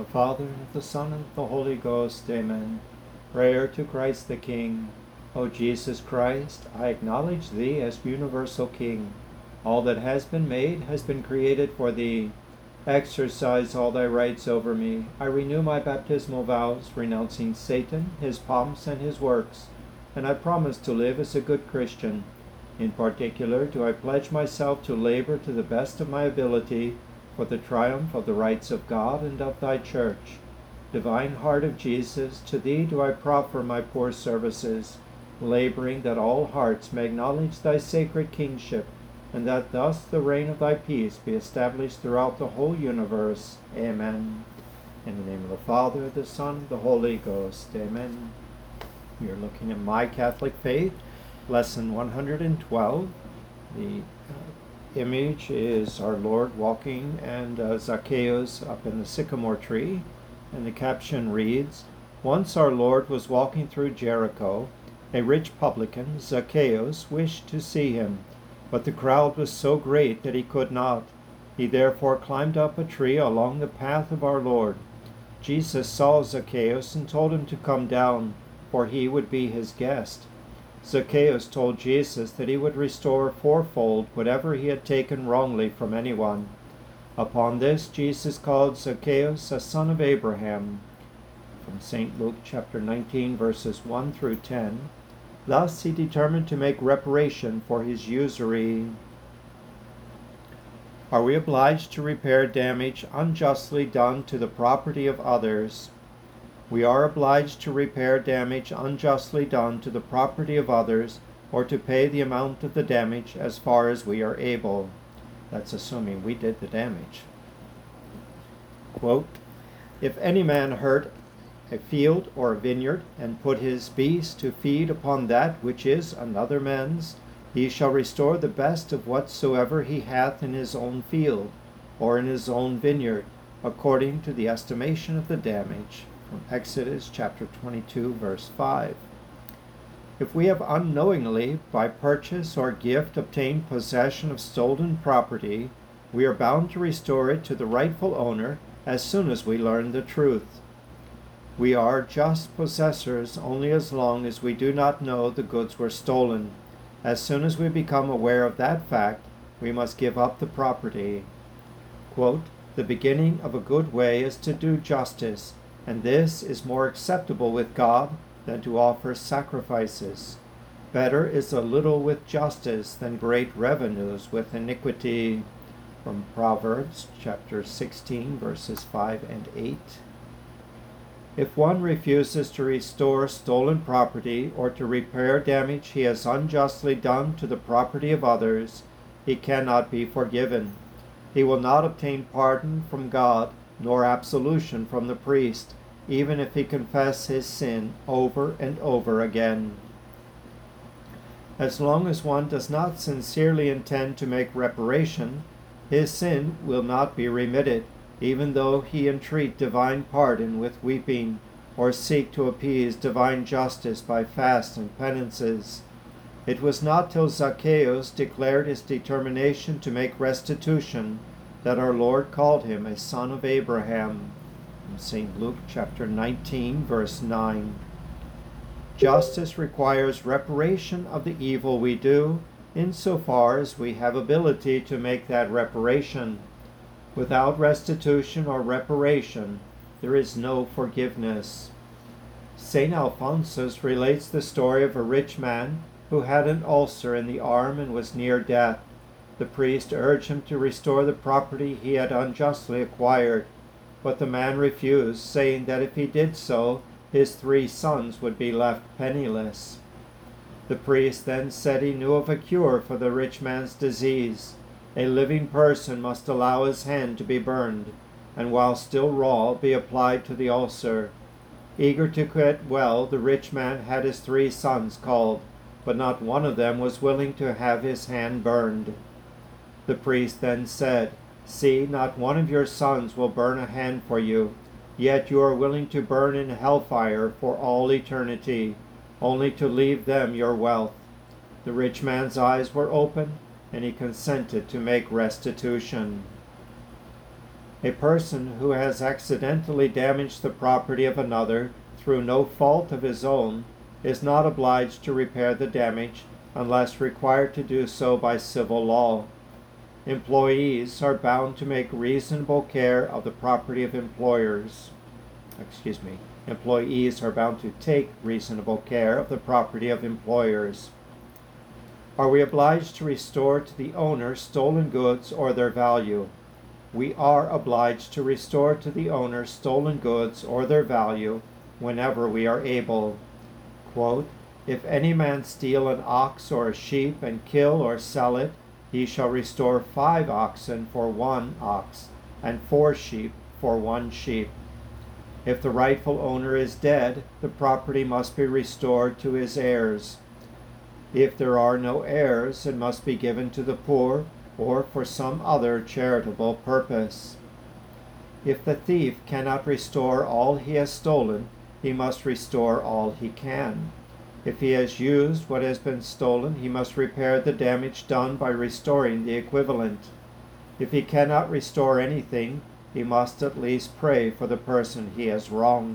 of the Father, and of the Son, and of the Holy Ghost. Amen. Prayer to Christ the King. O Jesus Christ, I acknowledge Thee as universal King. All that has been made has been created for Thee. Exercise all Thy rights over me. I renew my baptismal vows, renouncing Satan, his pomps, and his works, and I promise to live as a good Christian. In particular, do I pledge myself to labor to the best of my ability for the triumph of the rights of God and of Thy Church. Divine Heart of Jesus, to Thee do I proffer my poor services, laboring that all hearts may acknowledge Thy sacred kingship, and that thus the reign of Thy peace be established throughout the whole universe. Amen. In the name of the Father, the Son, and the Holy Ghost. Amen. We are looking at My Catholic Faith, Lesson 112. The image is our Lord walking and Zacchaeus up in the sycamore tree, and the caption reads, Once our Lord was walking through Jericho. A rich publican, Zacchaeus, wished to see him, but the crowd was so great that he could not. He therefore climbed up a tree along the path of our Lord. Jesus saw Zacchaeus and told him to come down, for he would be his guest. Zacchaeus told Jesus that he would restore fourfold whatever he had taken wrongly from anyone. Upon this, Jesus called Zacchaeus a son of Abraham. From St. Luke chapter 19, verses 1 through 10. Thus he determined to make reparation for his usury. Are we obliged to repair damage unjustly done to the property of others? We are obliged to repair damage unjustly done to the property of others, or to pay the amount of the damage as far as we are able. That's assuming we did the damage. Quote, If any man hurt a field or a vineyard, and put his beast to feed upon that which is another man's, he shall restore the best of whatsoever he hath in his own field, or in his own vineyard, according to the estimation of the damage. From Exodus chapter 22, verse 5. If we have unknowingly, by purchase or gift, obtained possession of stolen property, we are bound to restore it to the rightful owner as soon as we learn the truth. We are just possessors only as long as we do not know the goods were stolen. As soon as we become aware of that fact, we must give up the property. Quote, The beginning of a good way is to do justice, and this is more acceptable with God than to offer sacrifices. Better is a little with justice than great revenues with iniquity. From Proverbs chapter 16, verses 5 and 8. If one refuses to restore stolen property or to repair damage he has unjustly done to the property of others, he cannot be forgiven. He will not obtain pardon from God, nor absolution from the priest, even if he confess his sin over and over again. As long as one does not sincerely intend to make reparation, his sin will not be remitted, even though he entreat divine pardon with weeping, or seek to appease divine justice by fasts and penances. It was not till Zacchaeus declared his determination to make restitution that our Lord called him a son of Abraham. From St. Luke chapter 19, verse 9. Justice requires reparation of the evil we do, insofar as we have ability to make that reparation. Without restitution or reparation, there is no forgiveness. St. Alphonsus relates the story of a rich man who had an ulcer in the arm and was near death. The priest urged him to restore the property he had unjustly acquired, but the man refused, saying that if he did so, his 3 sons would be left penniless. The priest then said he knew of a cure for the rich man's disease. A living person must allow his hand to be burned, and while still raw, be applied to the ulcer. Eager to get well, the rich man had his 3 sons called, but not one of them was willing to have his hand burned. The priest then said, See, not one of your sons will burn a hand for you, yet you are willing to burn in hellfire for all eternity, only to leave them your wealth. The rich man's eyes were opened, and he consented to make restitution. A person who has accidentally damaged the property of another through no fault of his own is not obliged to repair the damage unless required to do so by civil law. Employees are bound to make reasonable care of the property of employers. Employees are bound to take reasonable care of the property of employers. Are we obliged to restore to the owner stolen goods or their value? We are obliged to restore to the owner stolen goods or their value whenever we are able. Quote, "If any man steal an ox or a sheep and kill or sell it, he shall restore 5 oxen for 1 ox, and 4 sheep for 1 sheep. If the rightful owner is dead, the property must be restored to his heirs. If there are no heirs, it must be given to the poor or for some other charitable purpose. If the thief cannot restore all he has stolen, he must restore all he can. If he has used what has been stolen, he must repair the damage done by restoring the equivalent. If he cannot restore anything, he must at least pray for the person he has wronged.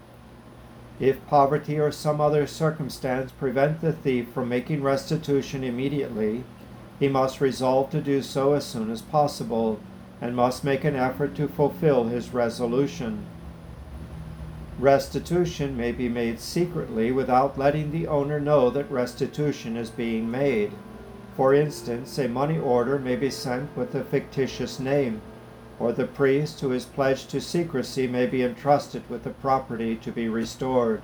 If poverty or some other circumstance prevent the thief from making restitution immediately, he must resolve to do so as soon as possible, and must make an effort to fulfill his resolution. Restitution may be made secretly without letting the owner know that restitution is being made. For instance, a money order may be sent with a fictitious name, or the priest who is pledged to secrecy may be entrusted with the property to be restored.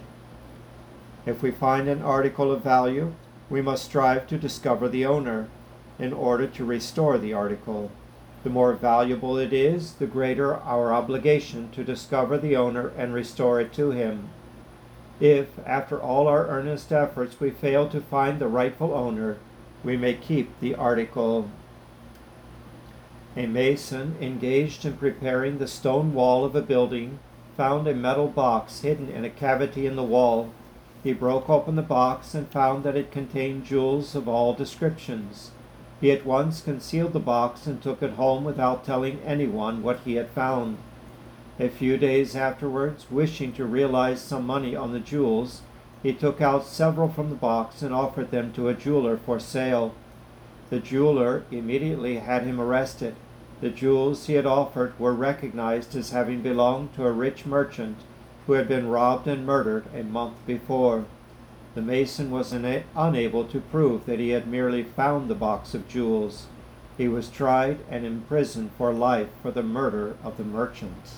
If we find an article of value, we must strive to discover the owner in order to restore the article. The more valuable it is, the greater our obligation to discover the owner and restore it to him. If, after all our earnest efforts, we fail to find the rightful owner, we may keep the article. A mason engaged in preparing the stone wall of a building found a metal box hidden in a cavity in the wall. He broke open the box and found that it contained jewels of all descriptions. He at once concealed the box and took it home without telling anyone what he had found. A few days afterwards, wishing to realize some money on the jewels, he took out several from the box and offered them to a jeweler for sale. The jeweler immediately had him arrested. The jewels he had offered were recognized as having belonged to a rich merchant who had been robbed and murdered a month before. The mason was unable to prove that he had merely found the box of jewels. He was tried and imprisoned for life for the murder of the merchant.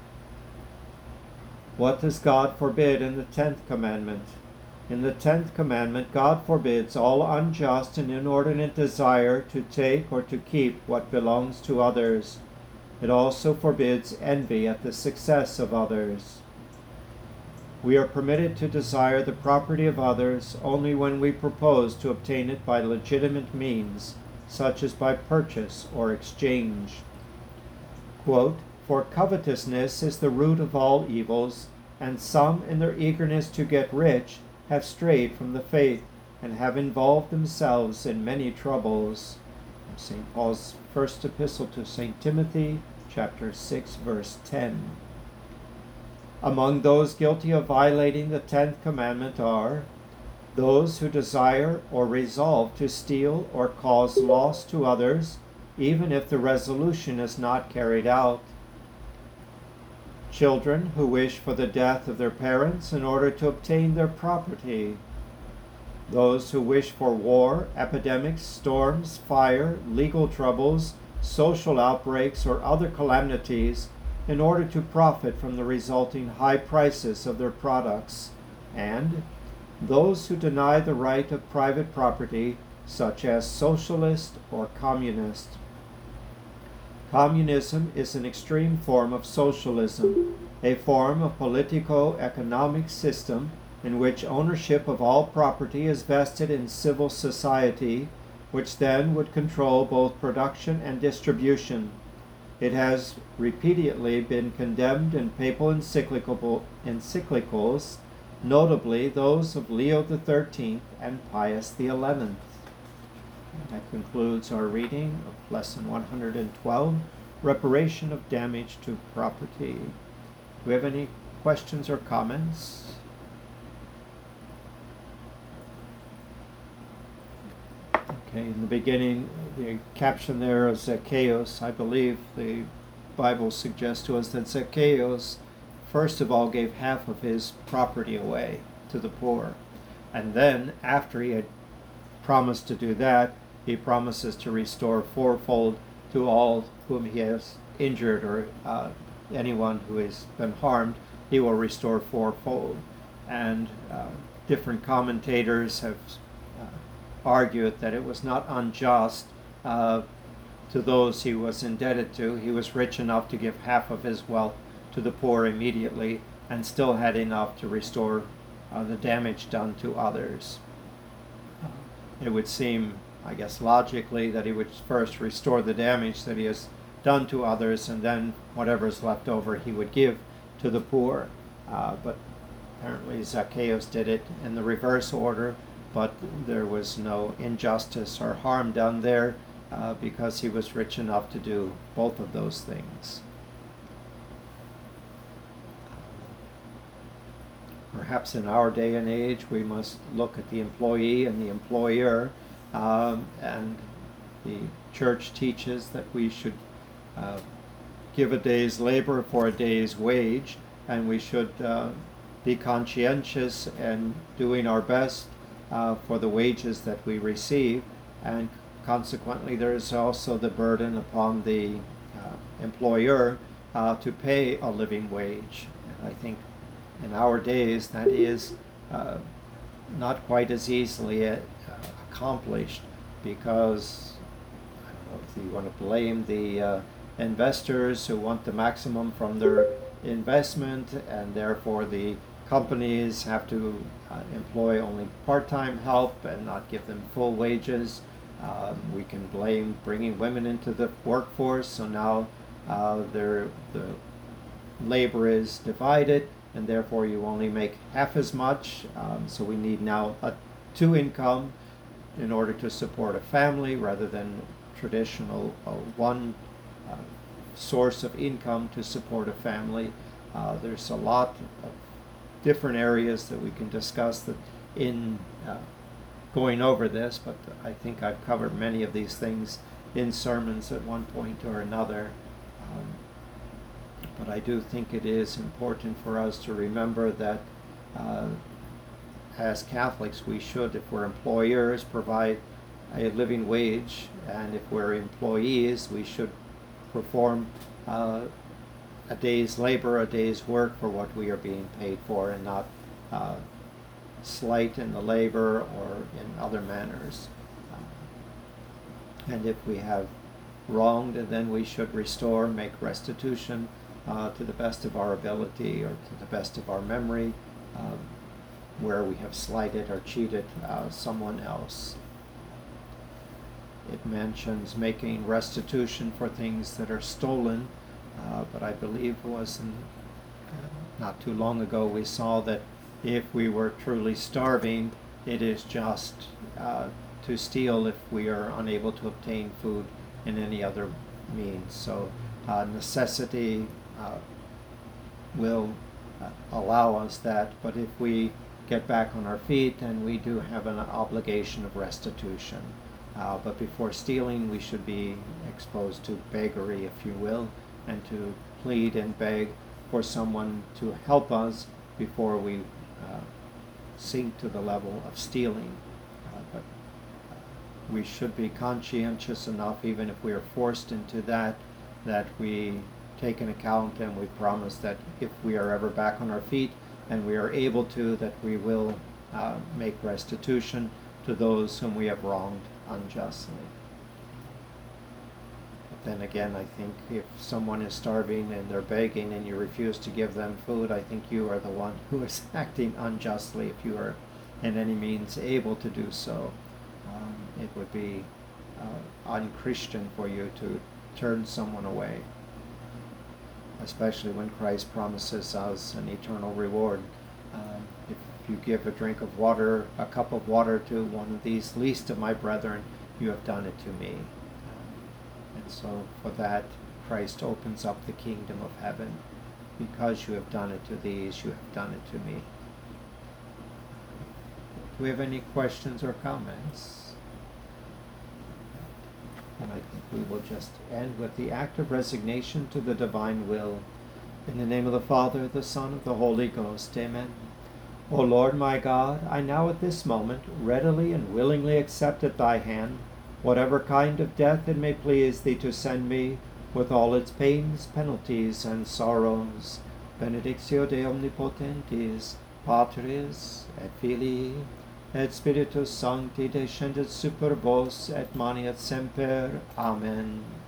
What does God forbid in the 10th commandment? In the 10th commandment, God forbids all unjust and inordinate desire to take or to keep what belongs to others. It also forbids envy at the success of others. We are permitted to desire the property of others only when we propose to obtain it by legitimate means, such as by purchase or exchange. Quote, "For covetousness is the root of all evils, and some in their eagerness to get rich have strayed from the faith and have involved themselves in many troubles." St. Paul's first epistle to St. Timothy, chapter 6, verse 10. Among those guilty of violating the 10th commandment are those who desire or resolve to steal or cause loss to others, even if the resolution is not carried out; children who wish for the death of their parents in order to obtain their property; those who wish for war, epidemics, storms, fire, legal troubles, social outbreaks, or other calamities in order to profit from the resulting high prices of their products; and those who deny the right of private property, such as socialist or communist. Communism is an extreme form of socialism, a form of politico-economic system in which ownership of all property is vested in civil society, which then would control both production and distribution. It has repeatedly been condemned in papal encyclicals, notably those of Leo XIII and Pius XI. That concludes our reading of Lesson 112. reparation of damage to property. Do we have any questions or comments? Okay, in the beginning, the caption there of Zacchaeus, I believe the Bible suggests to us that Zacchaeus, first of all, gave half of his property away to the poor. And then, after he had promised to do that, he promises to restore fourfold to all whom he has injured, or anyone who has been harmed, he will restore fourfold. And different commentators have argued that it was not unjust to those he was indebted to. He was rich enough to give half of his wealth to the poor immediately, and still had enough to restore the damage done to others. It would seem, I guess, logically that he would first restore the damage that he has done to others, and then whatever is left over he would give to the poor. But apparently Zacchaeus did it in the reverse order, but there was no injustice or harm done there because he was rich enough to do both of those things. Perhaps in our day and age we must look at the employee and the employer, and the church teaches that we should give a day's labor for a day's wage, and we should be conscientious and doing our best for the wages that we receive, and consequently there is also the burden upon the employer to pay a living wage. And I think in our days that is not quite as easily accomplished, because I don't know if you want to blame the investors who want the maximum from their investment, and therefore the companies have to employ only part-time help and not give them full wages. We can blame bringing women into the workforce, so now the labor is divided, and therefore you only make half as much. So we need now a two income in order to support a family, rather than traditional one source of income to support a family. There's a lot of different areas that we can discuss that in going over this, but I think I've covered many of these things in sermons at one point or another. But I do think it is important for us to remember that as Catholics we should, if we're employers, provide a living wage, and if we're employees we should perform a day's labor, a day's work for what we are being paid for, and not slight in the labor or in other manners. And if we have wronged, then we should restore, make restitution to the best of our ability or to the best of our memory, where we have slighted or cheated someone else. It mentions making restitution for things that are stolen, but I believe it was not too long ago we saw that if we were truly starving, it is just to steal if we are unable to obtain food in any other means. So necessity will allow us that, but if we get back on our feet, then we do have an obligation of restitution. But before stealing, we should be exposed to beggary, if you will, and to plead and beg for someone to help us before we sink to the level of stealing. But we should be conscientious enough, even if we are forced into that we take an account and we promise that if we are ever back on our feet and we are able to, that we will make restitution to those whom we have wronged unjustly. But then again, I think if someone is starving and they're begging and you refuse to give them food, I think you are the one who is acting unjustly if you are in any means able to do so. It would be unchristian for you to turn someone away, especially when Christ promises us an eternal reward. If you give a cup of water to one of these least of my brethren, you have done it to me. And so for that, Christ opens up the kingdom of heaven. Because you have done it to these, you have done it to me. Do we have any questions or comments? And I think we will just end with the act of resignation to the divine will. In the name of the Father, the Son, and the Holy Ghost. Amen. O Lord my God, I now at this moment readily and willingly accept at thy hand whatever kind of death it may please thee to send me, with all its pains, penalties, and sorrows. Benedictio Dei omnipotentis, Patris, et Filii, et Spiritus Sancti descendet super vos, et manet semper. Amen.